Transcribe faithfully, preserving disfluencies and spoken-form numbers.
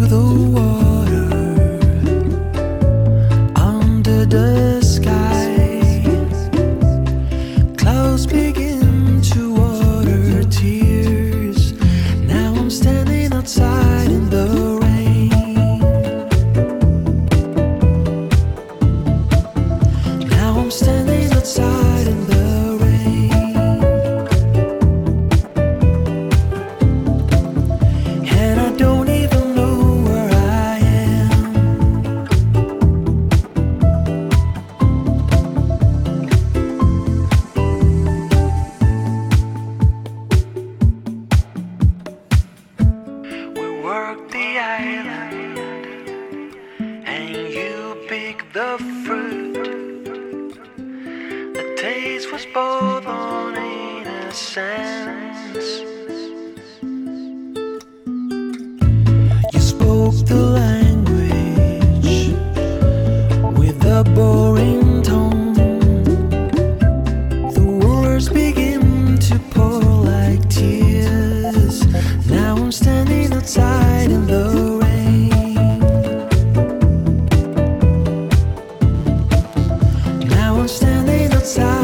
the water, under the sky. Clouds begin to water tears. Now I'm standing outside in the rain. Now I'm standing outside in the rain. And I don't even know where I am. We worked the island, and you picked the fruit. The taste was both on innocence. You spoke the language with a boring tone. The words begin to pour like tears. Now I'm standing outside in the rain. Now I'm standing outside.